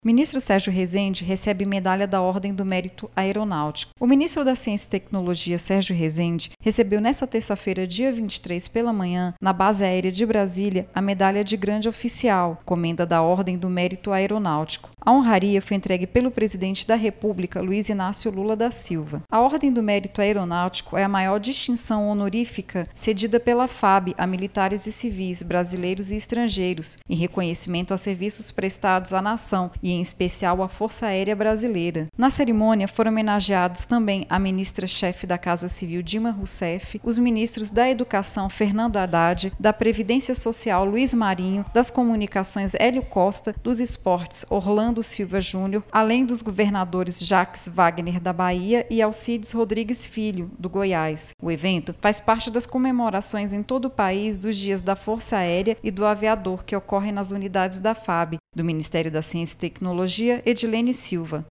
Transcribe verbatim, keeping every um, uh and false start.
Ministro Sérgio Rezende recebe medalha da Ordem do Mérito Aeronáutico. O ministro da Ciência e Tecnologia, Sérgio Rezende, recebeu nesta terça-feira, dia vinte e três, pela manhã, na Base Aérea de Brasília, a medalha de grande oficial, comenda da Ordem do Mérito Aeronáutico. A honraria foi entregue pelo presidente da República, Luiz Inácio Lula da Silva. A Ordem do Mérito Aeronáutico é a maior distinção honorífica cedida pela F A B a militares e civis brasileiros e estrangeiros, em reconhecimento a serviços prestados à nação e, em especial, à Força Aérea Brasileira. Na cerimônia foram homenageados também a ministra-chefe da Casa Civil, Dilma Rousseff, os ministros da Educação, Fernando Haddad, da Previdência Social, Luiz Marinho, das Comunicações, Hélio Costa, dos Esportes, Orlando Silva Júnior, além dos governadores Jacques Wagner da Bahia e Alcides Rodrigues Filho, do Goiás. O evento faz parte das comemorações em todo o país dos Dias da Força Aérea e do Aviador, que ocorrem nas unidades da F A B, do Ministério da Ciência e Tecnologia, Edilene Silva.